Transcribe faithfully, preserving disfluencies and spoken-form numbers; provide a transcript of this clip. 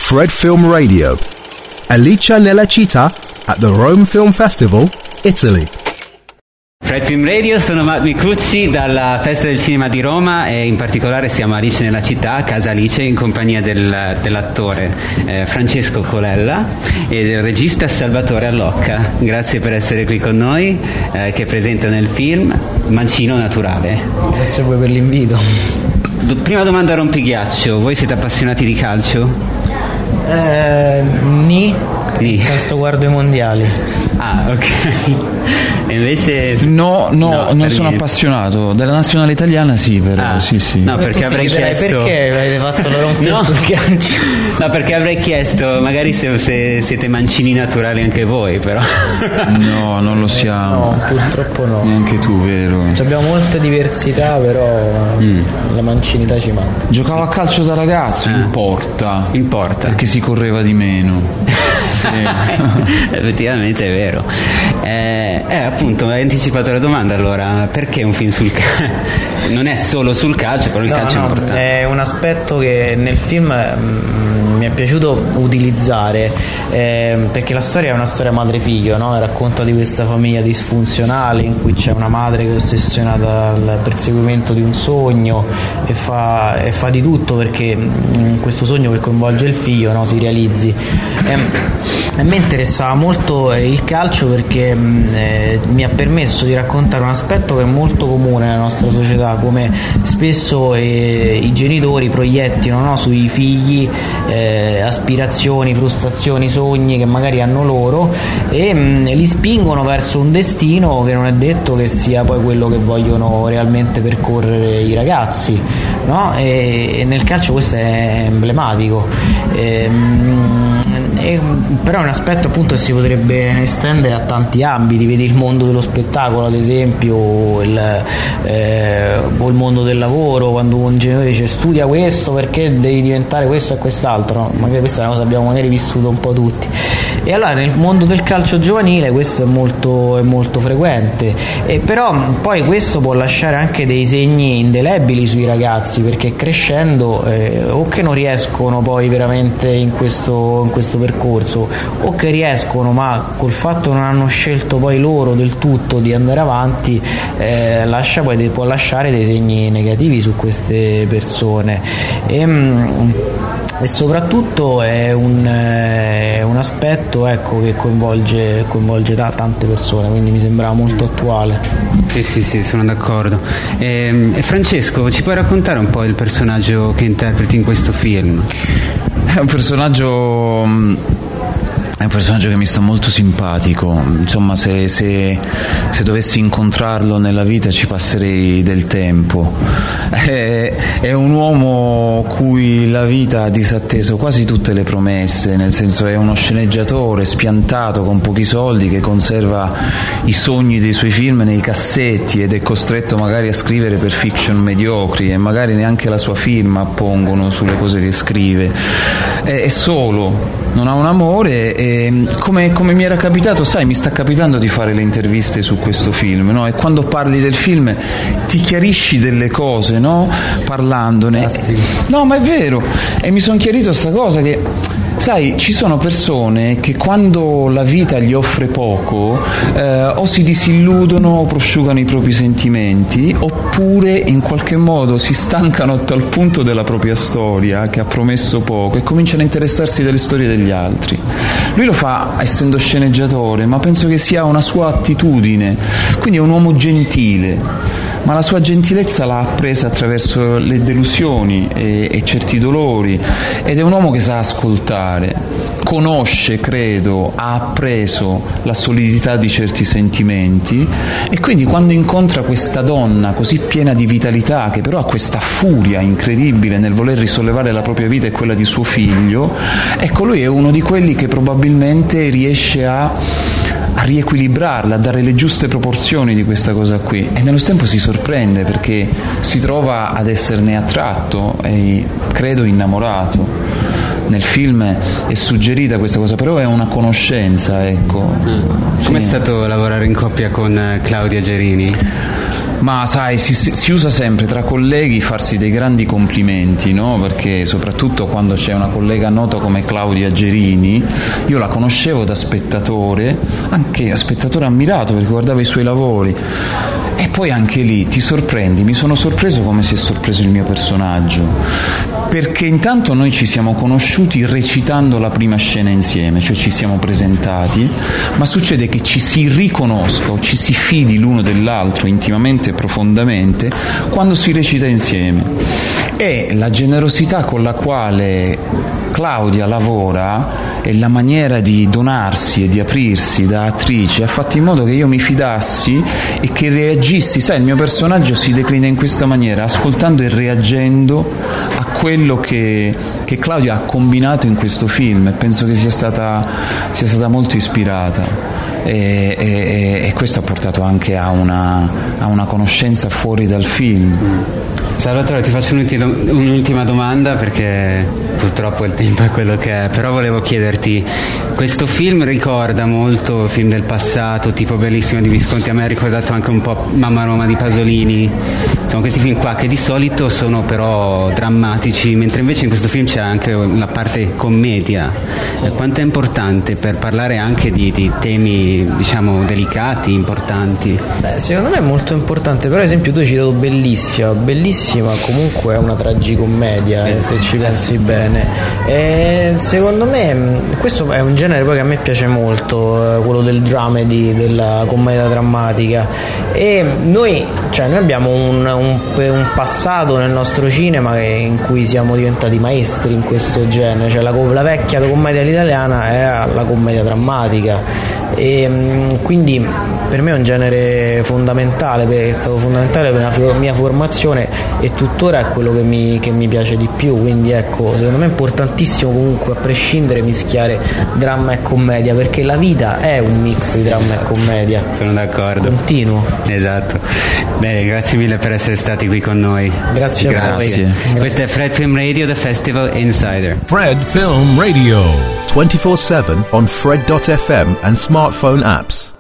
Fred Film Radio. Alicia nella città at the Rome Film Festival, Italy. Fred Film Radio, sono Matt Micucci dalla Festa del Cinema di Roma e in particolare siamo a Alice nella città, a Casa Alice, in compagnia del, dell'attore eh, Francesco Colella e del regista Salvatore Allocca. Grazie per essere qui con noi, eh, che presentano il film Mancino Naturale. Grazie a voi per l'invito. Do, prima domanda a rompighiaccio, voi siete appassionati di calcio? Eh, ni, nel senso guardo i mondiali. Ah, ok. E invece no, no, no non sono niente. Appassionato della nazionale italiana, sì, però ah, sì, sì. No, perché avrei chiesto perché avete fatto la rompiezza no. di calcio? No, perché avrei chiesto magari se, se siete mancini naturali anche voi, però no, non lo siamo. No, purtroppo no. Neanche tu, vero? Ci abbiamo molte diversità, però mm. la mancinità ci manca. Giocavo a calcio da ragazzo, ah. in porta. In porta. Perché si correva di meno. Sì. Effettivamente è vero. Eh, eh, appunto, hai anticipato la domanda, allora, perché un film sul calcio? Non è solo sul calcio, però il no, calcio no, è importante. È un aspetto che nel film mh, mi è piaciuto utilizzare, eh, perché la storia è una storia madre-figlio, no? Racconta di questa famiglia disfunzionale in cui c'è una madre che è ossessionata al perseguimento di un sogno e fa, e fa di tutto perché mh, questo sogno che coinvolge il figlio, no, si realizzi. E, a me interessava molto il calcio perché mh, eh, mi ha permesso di raccontare un aspetto che è molto comune nella nostra società, come spesso eh, i genitori proiettino, no, sui figli eh, aspirazioni, frustrazioni, sogni che magari hanno loro e mh, li spingono verso un destino che non è detto che sia poi quello che vogliono realmente percorrere i ragazzi, no? E, e nel calcio questo è emblematico. E, mh, e, però è un aspetto appunto che si potrebbe estendere a tanti ambiti, vedi il mondo dello spettacolo ad esempio, o il, eh, o il mondo del lavoro, quando un genitore dice studia questo perché devi diventare questo e quest'altro, no? Magari questa è una cosa che abbiamo magari vissuto un po' tutti. E allora nel mondo del calcio giovanile questo è molto, è molto frequente, e però poi questo può lasciare anche dei segni indelebili sui ragazzi, perché crescendo eh, o che non riescono poi veramente in questo, in questo percorso, o che riescono ma col fatto non hanno scelto poi loro del tutto di andare avanti, eh, lascia poi, può lasciare dei segni negativi su queste persone. E, mh, e soprattutto è un, è un aspetto, ecco, che coinvolge, coinvolge da tante persone, quindi mi sembrava molto attuale. Sì, sì, sì, sono d'accordo. E, e Francesco, ci puoi raccontare un po' il personaggio che interpreti in questo film? È un personaggio È un personaggio che mi sta molto simpatico, insomma se, se, se dovessi incontrarlo nella vita ci passerei del tempo. È, è un uomo cui la vita ha disatteso quasi tutte le promesse, nel senso è uno sceneggiatore spiantato con pochi soldi che conserva i sogni dei suoi film nei cassetti ed è costretto magari a scrivere per fiction mediocri e magari neanche la sua firma appongono sulle cose che scrive. È, è solo, non ha un amore e come, come mi era capitato, sai, mi sta capitando di fare le interviste su questo film, no? E quando parli del film ti chiarisci delle cose, no? Parlandone. Fantastico. No, ma è vero, e mi sono chiarito sta cosa che, sai, ci sono persone che quando la vita gli offre poco eh, o si disilludono o prosciugano i propri sentimenti, oppure in qualche modo si stancano a tal punto della propria storia che ha promesso poco e cominciano a interessarsi delle storie degli altri. Lui lo fa essendo sceneggiatore, ma penso che sia una sua attitudine, quindi è un uomo gentile, ma la sua gentilezza l'ha appresa attraverso le delusioni e, e certi dolori, ed è un uomo che sa ascoltare, conosce, credo, ha appreso la solidità di certi sentimenti, e quindi quando incontra questa donna così piena di vitalità, che però ha questa furia incredibile nel voler risollevare la propria vita e quella di suo figlio, ecco, lui è uno di quelli che probabilmente riesce a a riequilibrarla, a dare le giuste proporzioni di questa cosa qui, e nello tempo si sorprende perché si trova ad esserne attratto e credo innamorato. Nel film è suggerita questa cosa, però è una conoscenza, ecco. Mm. Com'è sì. stato lavorare in coppia con Claudia Gerini? Ma sai, si, si usa sempre tra colleghi farsi dei grandi complimenti, no? Perché soprattutto quando c'è una collega nota come Claudia Gerini, io la conoscevo da spettatore, anche spettatore ammirato perché guardavo i suoi lavori, e poi anche lì ti sorprendi, mi sono sorpreso come si è sorpreso il mio personaggio, perché intanto noi ci siamo conosciuti recitando la prima scena insieme, cioè ci siamo presentati, ma succede che ci si riconosca, ci si fidi l'uno dell'altro intimamente e profondamente quando si recita insieme. E la generosità con la quale Claudia lavora e la maniera di donarsi e di aprirsi da attrice ha fatto in modo che io mi fidassi e che reagissi. Sai, il mio personaggio si declina in questa maniera, ascoltando e reagendo a quello che, che Claudia ha combinato in questo film, e penso che sia stata, sia stata molto ispirata. E, e, e questo ha portato anche a una, a una conoscenza fuori dal film. Salvatore, ti faccio un'ultima, un'ultima domanda perché purtroppo il tempo è quello che è, però volevo chiederti, questo film ricorda molto film del passato, tipo Bellissimo di Visconti, a me ha ricordato anche un po' Mamma Roma di Pasolini, insomma questi film qua che di solito sono però drammatici, mentre invece in questo film c'è anche la parte commedia. Eh, quanto è importante per parlare anche di, di temi, diciamo, delicati, importanti? Beh, secondo me è molto importante. Per esempio tu hai citato Bellissima, Bellissima comunque è una tragicommedia, eh, se ci pensi bene, e secondo me questo è un genere poi che a me piace molto, quello del dramedy, della commedia drammatica, e noi, cioè, noi abbiamo un, un, un passato nel nostro cinema in cui siamo diventati maestri in questo genere, cioè la, la vecchia commedia all'italiana era la commedia drammatica, e quindi per me è un genere fondamentale, è stato fondamentale per la mia formazione e tuttora è quello che mi, che mi piace di più, quindi ecco, secondo me è importantissimo comunque a prescindere mischiare dramma e commedia, perché la vita è un mix di dramma e commedia. Sono d'accordo. Continuo. Esatto. Bene, grazie mille per essere stati qui con noi. Grazie, grazie. a voi. Questo è Fred Film Radio, The Festival Insider. Fred Film Radio, twenty-four seven on Fred dot f m and smartphone apps.